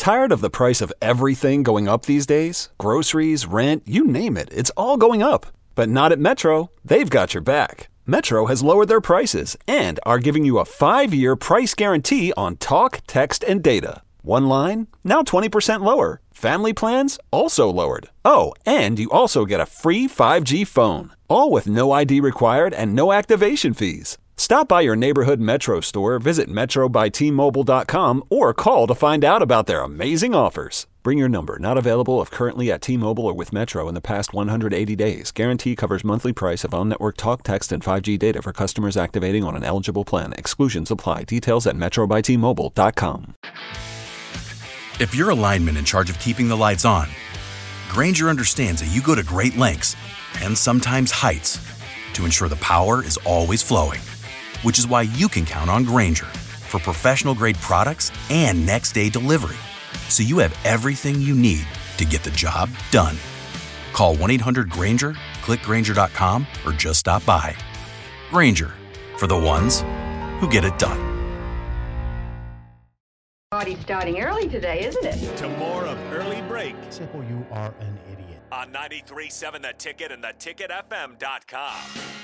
Tired of the price of everything going up these days? Groceries, rent, you name it, it's all going up. But not at Metro. They've got your back. Metro has lowered their prices and are giving you a 5-year price guarantee on talk, text, and data. One line, now 20% lower. Family plans, also lowered. Oh, and you also get a free 5G phone. All with no ID required and no activation fees. Stop by your neighborhood Metro store, visit metrobytmobile.com, or call to find out about their amazing offers. Bring your number. Not available if currently at T-Mobile or with Metro in the past 180 days. Guarantee covers monthly price of on-network talk, text, and 5G data for customers activating on an eligible plan. Exclusions apply. Details at metrobytmobile.com. If you're a lineman in charge of keeping the lights on, Grainger understands that you go to great lengths and sometimes heights to ensure the power is always flowing, which is why you can count on Grainger for professional-grade products and next-day delivery, so you have everything you need to get the job done. Call 1-800-GRAINGER, click Grainger.com, or just stop by. Grainger, for the ones who get it done. Party's starting early today, isn't it? To more of Early Break. Simple, you are an idiot. On 93.7 The Ticket and theticketfm.com.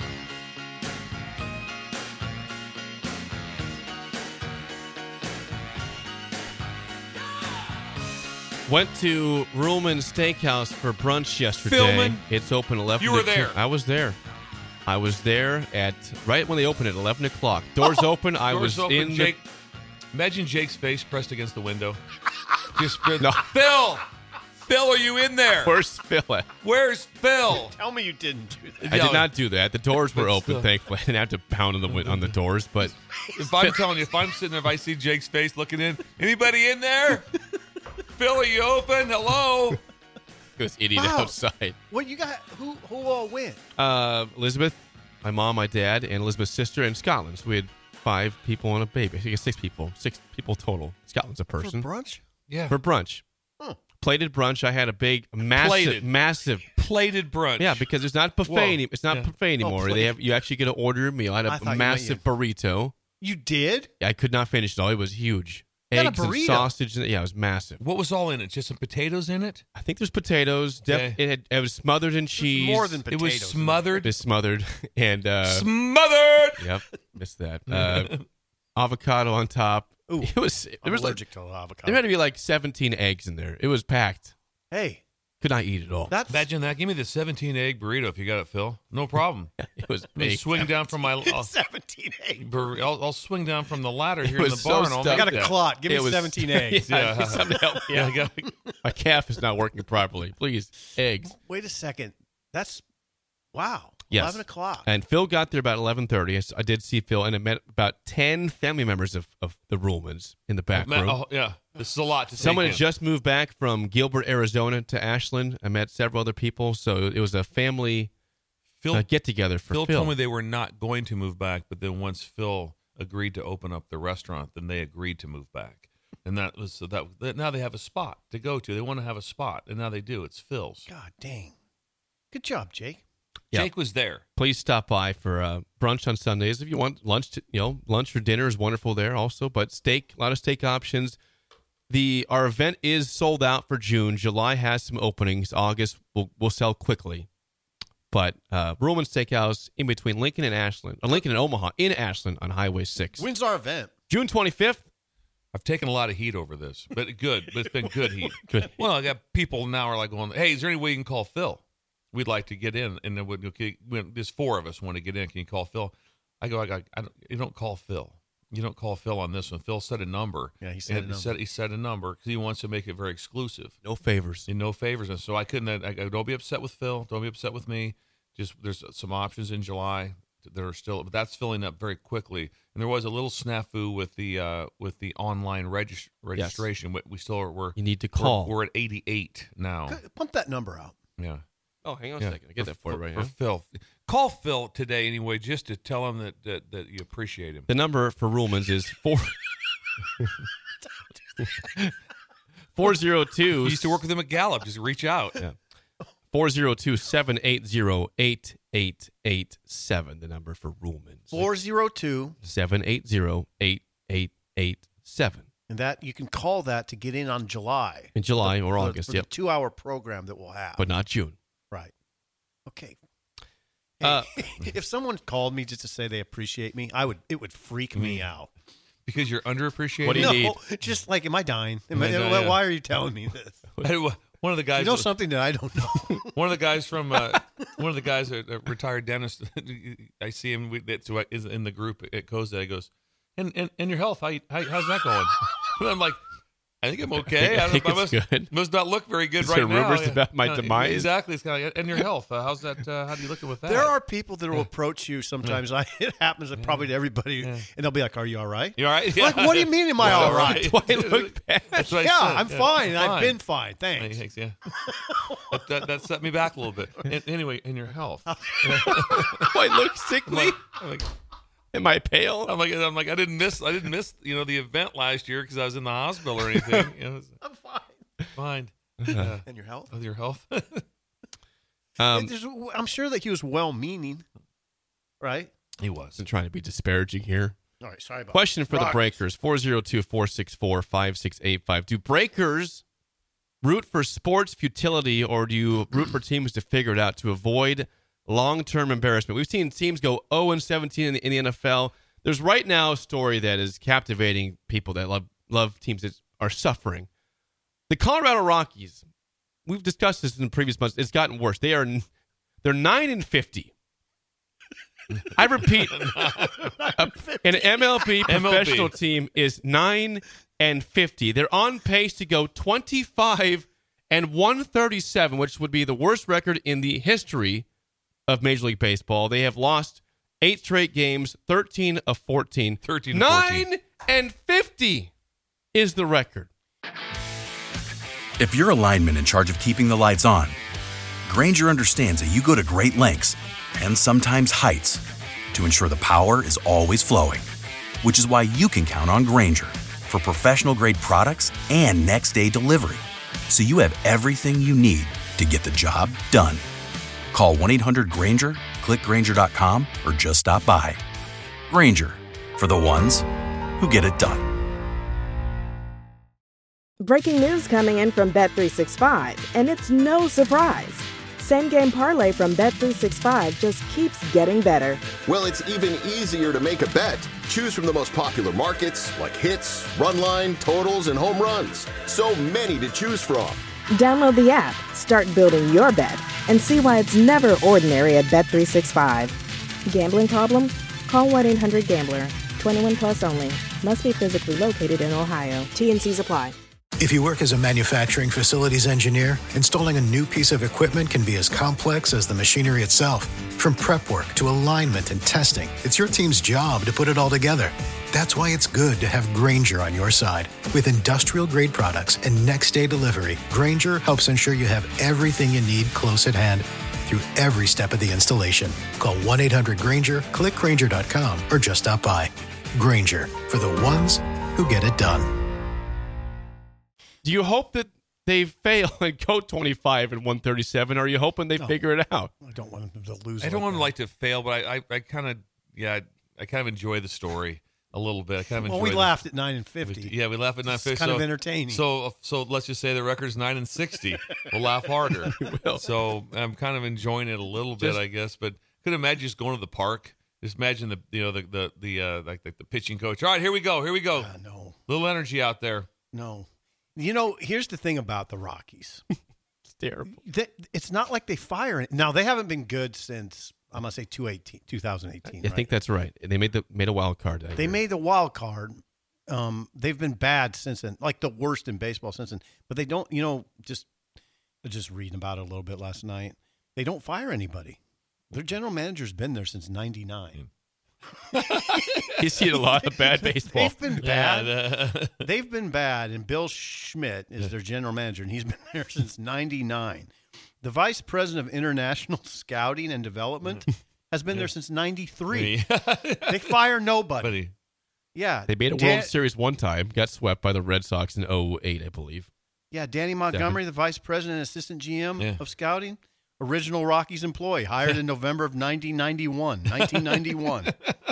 Went to Ruhlman Steakhouse for brunch yesterday. Philman. It's open 11. You were there. I was there. I was there at right when they opened at 11 o'clock. Doors open. I was open, in. Jake. Imagine Jake's face pressed against the window. Just No. Phil, are you in there? Where's Phil at? Where's Phil? Tell me you didn't do that. I did not do that. The doors were But open, still. thankfully. I didn't have to pound on the doors, but If I'm telling you, if I'm sitting there, if I see Jake's face looking in, anybody in there? Phil, are you open? Hello. this idiot Wow. outside. What you got? Who all went? Elizabeth, my mom, my dad, and Elizabeth's sister in Scotland. So we had 5 people and a baby. I think it's 6 people. 6 people total. Scotland's a person. For brunch? Yeah. For brunch. Huh. Plated brunch. I had a big, massive. Plated brunch. Yeah, because it's not buffet. Whoa. It's not Yeah. buffet anymore. plated. You actually get to order a meal. I had I a thought you massive burrito. You did? I could not finish it all. It was huge. You had a Eggs and burrito? sausage. Yeah, it was massive. What was all in it? Just some potatoes in it? I think there's potatoes. Okay. It was smothered in cheese. More than It potatoes. was smothered. It was smothered and Smothered. yep, missed that. Avocado on top. Ooh, It was. There I'm was like, allergic to avocado. there had to be like 17 eggs in there. It was packed. Hey, Could not eat it all. that's Imagine that. Give me the 17-egg burrito if you got it, Phil. No problem. It was Let me big. swing down from my. I'll, 17 eggs. I'll swing down from the ladder here in was the so barn. I'll stuffed. I make got a that. clot. Give me It was- 17 eggs. Yeah, somebody help me Yeah, out. I got. My calf is not working properly. Please, eggs. Wait a second. That's wow. Yes. 11 o'clock. And Phil got there about 11:30. I did see Phil, and I met about 10 family members of the Ruhlmans in the back room. Oh, yeah. This is a lot to take Someone in. had just moved back from Gilbert, Arizona to Ashland. I met several other people, so it was a family Phil, get-together for Phil. Phil told me they were not going to move back, but then once Phil agreed to open up the restaurant, then they agreed to move back. And that was that now they have a spot to go to. They want to have a spot, and now they do. It's Phil's. God dang. Good job, Jake. Yeah. Jake was there. Please stop by for brunch on Sundays if you want lunch. Lunch or dinner is wonderful there also. But steak, a lot of steak options. Our event is sold out for June. July has some openings. August will sell quickly. But Ruhlman Steakhouse in between Lincoln and Ashland, or Lincoln and Omaha in Ashland on Highway 6. When's our event? June 25th. I've taken a lot of heat over this, but good. But it's been good heat. Good. Well, I got people now are like going, "Hey, is there any way you can call Phil? We'd like to get in." And then when there's 4 of us want to get in, can you call Phil? I go, you don't call Phil. You don't call Phil on this one. Phil said a number. Yeah, he said a number. He said a number because he wants to make it very exclusive. No favors. And no favors. And so I couldn't. I go, don't be upset with Phil. Don't be upset with me. Just there's some options in July that are still, but that's filling up very quickly. And there was a little snafu with the online registration. But we still are. You need to call. We're at 88 now. Pump that number out. Yeah. Oh, hang on a second. I get that for you right now. Phil. Call Phil today anyway, just to tell him that you appreciate him. The number for Ruhlman's is 402. You used to work with him at Gallup. Just reach out. Yeah. 402-780-8887, the number for Ruhlman's. 402. 780-8887. And that you can call that to get in on July. In July or August, for yep. the 2-hour program that we'll have. But not June. Right. Okay. Uh, If someone called me just to say they appreciate me, it would freak me out. Because you're underappreciated. What do you need? Just like, am I dying? Am I dying? Why are you telling me this? One of the guys, You know something that I don't know. one of the guys from one of the guys, a retired dentist. I see him. Is in the group at COSA. He goes, and your health. How's that going? I'm like, I think I'm okay. I think it's good. Must not look very good Is right there now. rumors about my demise? Exactly. It's kind of, and your health. How's that? How do you looking with that? There are people that will approach you sometimes. It happens probably to everybody, and they'll be like, "Are you all right?" You all right? Like, what do you mean? Am I all right? Do I look bad? That's what I Yeah, said. I'm fine. I've been fine. Thanks. Thanks. Yeah. that set me back a little bit. Anyway, in your health. Do I look sickly? I'm like, Am I pale? I'm like, I didn't miss, the event last year because I was in the hospital or anything. I'm fine. Fine. And your health? With your health. I'm sure that he was well-meaning, right? He was. I'm trying to be disparaging here. All right, sorry about Question for the Rockets. Breakers, 402-464-5685. Do Breakers root for sports futility, or do you root for teams to figure it out to avoid long-term embarrassment? We've seen teams go 0-17 in the NFL. There's right now a story that is captivating people that love teams that are suffering. The Colorado Rockies, we've discussed this in previous months. It's gotten worse. They're 9-50. I repeat, an MLB professional team is 9-50. They're on pace to go 25-137, which would be the worst record in the history of Major League Baseball. They have lost 8 straight games, 13 of 14. 13 of 14. 9-50 is the record. If you're a lineman in charge of keeping the lights on, Grainger understands that you go to great lengths and sometimes heights to ensure the power is always flowing, which is why you can count on Grainger for professional-grade products and next-day delivery, so you have everything you need to get the job done. Call 1-800-GRAINGER, click Grainger.com, or just stop by. Grainger, for the ones who get it done. Breaking news coming in from Bet365, and it's no surprise. Same Game Parlay from Bet365 just keeps getting better. Well, it's even easier to make a bet. Choose from the most popular markets like hits, run line, totals, and home runs. So many to choose from. Download the app, start building your bet, and see why it's never ordinary at Bet365. Gambling problem? Call 1-800-GAMBLER. 21 plus only. Must be physically located in Ohio. T&Cs apply. If you work as a manufacturing facilities engineer, installing a new piece of equipment can be as complex as the machinery itself. From prep work to alignment and testing, it's your team's job to put it all together. That's why it's good to have Grainger on your side. With industrial-grade products and next-day delivery, Grainger helps ensure you have everything you need close at hand through every step of the installation. Call 1-800-GRAINGER, click Grainger.com, or just stop by. Grainger, for the ones who get it done. Do you hope that they fail and go 25-137, or are you hoping they figure it out? I don't want them to lose. I don't want them to fail, but I kind of enjoy the story a little bit. I kind of enjoy. Well, we laughed at 9-50. Yeah, we laughed at 9-50. It's kind of entertaining. So let's just say the record's 9-60. We'll laugh harder. We will. So I'm kind of enjoying it a little bit, I guess. But could imagine just going to the park. Just imagine the pitching coach. All right, here we go. No, little energy out there. no. You know, here's the thing about the Rockies. It's terrible. It's not like they fire it. Now, they haven't been good since, I'm going to say 2018. I think that's right. They made a wild card. They made the wild card. They've been bad since then, like the worst in baseball since then. But they don't, just reading about it a little bit last night. They don't fire anybody. Their general manager's been there since 99. He's seen a lot of bad baseball. They've been bad. They've been bad, and Bill Schmidt is their general manager, and he's been there since 99. The vice president of international scouting and development has been there since 93. They fire nobody. Yeah. They made a World Series one time, got swept by the Red Sox in 2008, I believe. Yeah, Danny Montgomery, the vice president and assistant GM of scouting, original Rockies employee, hired in November of 1991.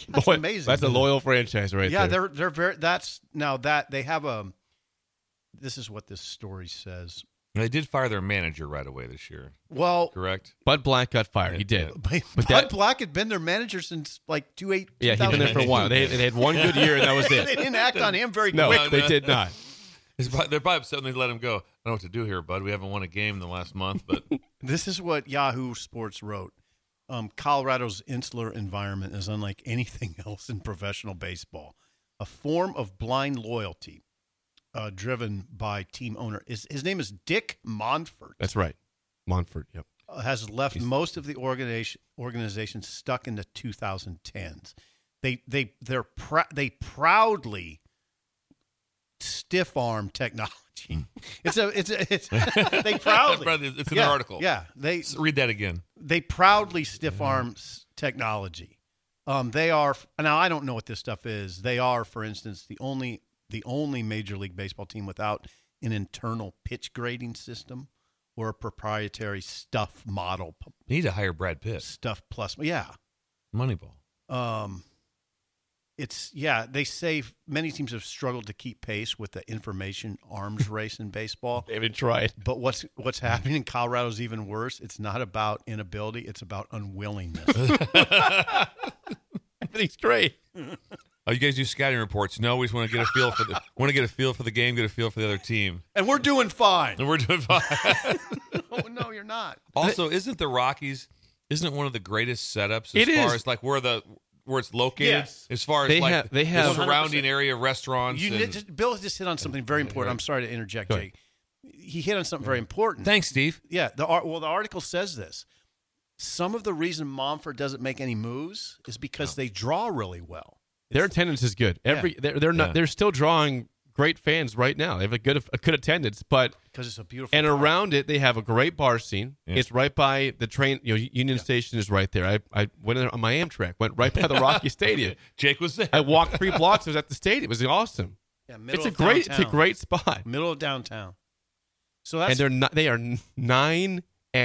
That's amazing. That's a loyal franchise right there. Yeah, they're very. That's now that they have a. This is what this story says. They did fire their manager right away this year. Well, correct. Bud Black got fired. He did. But Bud Black had been their manager since like 2008. Yeah, he'd been there for a while. They had one good year, and that was it. They didn't act on him very no, quickly. they did not. They're probably upset when they let him go. I don't know what to do here, Bud. We haven't won a game in the last month, but this is what Yahoo Sports wrote. Colorado's insular environment is unlike anything else in professional baseball. A form of blind loyalty driven by team owner. His name is Dick Monfort. That's right. Monfort, yep. Has left most of the organization stuck in the 2010s. They proudly stiff arm technology. It's they proudly. It's in the article. Yeah, read that again. They proudly stiff arm technology. They are now. I don't know what this stuff is. They are, for instance, the only Major League Baseball team without an internal pitch grading system or a proprietary stuff model. You need to hire Brad Pitt. Stuff plus, yeah, Moneyball. They say many teams have struggled to keep pace with the information arms race in baseball. They haven't tried. But what's happening in Colorado is even worse. It's not about inability; it's about unwillingness. Everything's great. Oh, you guys do scouting reports? No, we just want to get a feel for the game, get a feel for the other team, and we're doing fine. No, you're not. Also, isn't the Rockies? Isn't it one of the greatest setups as far as like where it's located? Yes. As far as they have the surrounding area restaurants. Bill just hit on something very important. I'm sorry to interject, Jake. He hit on something very important. Thanks, Steve. Yeah. The article says this. Some of the reason Monfort doesn't make any moves is because they draw really well. Their attendance is good. They're still drawing great fans right now. They have a good attendance, but because it's a beautiful and park. Around it they have a great bar scene. Yeah. It's right by the train. Union Station is right there. I went there on my Amtrak. Went right by the Rocky Stadium. Jake was there. I walked 3 blocks. I was at the stadium. It was awesome. Yeah, it's a great spot. Middle of downtown. So they are 9-50,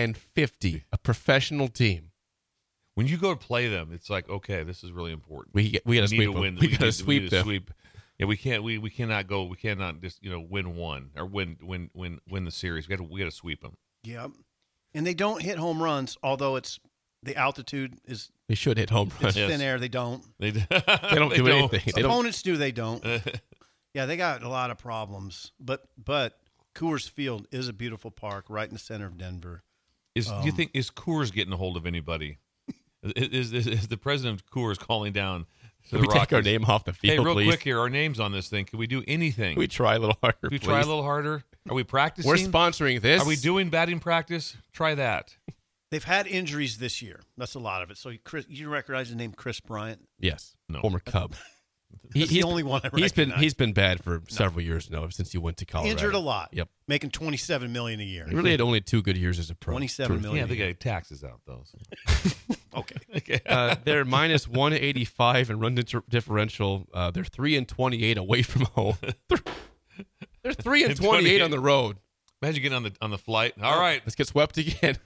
a professional team. When you go to play them, it's like, okay, this is really important. We got to sweep them. We got to sweep them. Yeah, we cannot just win one or win the series. We got to sweep them. Yeah, and they don't hit home runs. Although the altitude is. They should hit home runs. It's thin air. They don't. They don't do anything. Opponents do. They don't. Yeah, they got a lot of problems. But Coors Field is a beautiful park right in the center of Denver. Do you think is Coors getting a hold of anybody? Is the president of Coors calling down? Can we take our name off the field, hey, real please? quick here, our name's on this thing. Can we do anything? Can we try a little harder, Can we please? try a little harder? Are we practicing? We're sponsoring this. Are we doing batting practice? Try that. They've had injuries this year. That's a lot of it. So, Chris, you recognize the name Chris Bryant? Yes. No. Former Cub. He's the only one I recognize. He's been bad for several years now, since he went to Colorado. Injured a lot. Yep. Making $27 million a year. He really had only 2 good years as a pro. $27 million. Yeah, they got taxes out though. So. Okay. They're minus 185 in run differential. They're 3-28 away from home. They're 3-28 on the road. Imagine getting on the flight. All right, let's get swept again.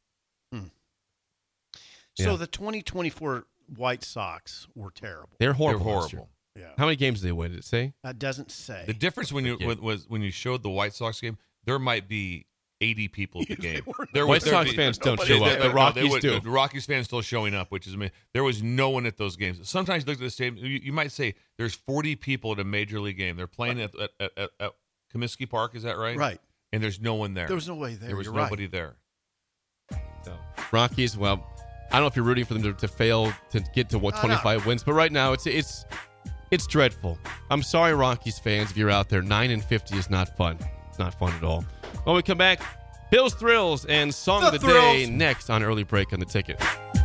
So the 2024 White Sox were terrible. They're horrible. They're horrible. Yeah. How many games did they win? Did it say? That doesn't say. The difference when you showed the White Sox game, there might be 80 people at the game. White Sox fans don't show up. The Rockies do. The Rockies fans still showing up, which is amazing. There was no one at those games. Sometimes you look at the stadium, you might say there's 40 people at a major league game. They're playing at Comiskey Park, is that right? Right. And there's no one there. There was no way there. There was You're nobody right. there. So, Rockies, well, I don't know if you're rooting for them to fail to get to 25 wins, but right now it's dreadful. I'm sorry, Rockies fans, if you're out there. 9-50 is not fun. It's not fun at all. When we come back, Bill's Thrills and Song of the Day next on Early Break on the Ticket.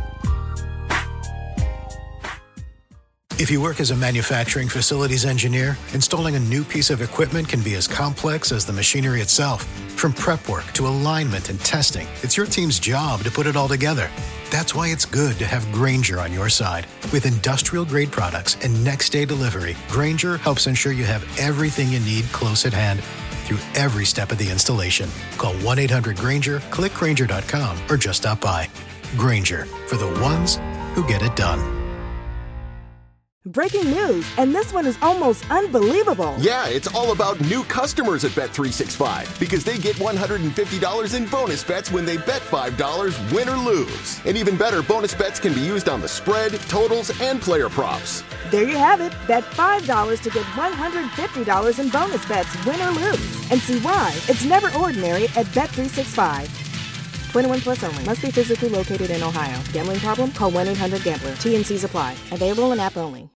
If you work as a manufacturing facilities engineer, installing a new piece of equipment can be as complex as the machinery itself. From prep work to alignment and testing, it's your team's job to put it all together. That's why it's good to have Grainger on your side. With industrial-grade products and next-day delivery, Grainger helps ensure you have everything you need close at hand through every step of the installation. Call 1-800-GRAINGER, click Grainger.com, or just stop by. Grainger, for the ones who get it done. Breaking news, and this one is almost unbelievable. Yeah, it's all about new customers at Bet365 because they get $150 in bonus bets when they bet $5, win or lose. And even better, bonus bets can be used on the spread, totals, and player props. There you have it. Bet $5 to get $150 in bonus bets, win or lose. And see why it's never ordinary at Bet365. 21 plus only. Must be physically located in Ohio. Gambling problem? Call 1-800-GAMBLER. T&Cs apply. Available in app only.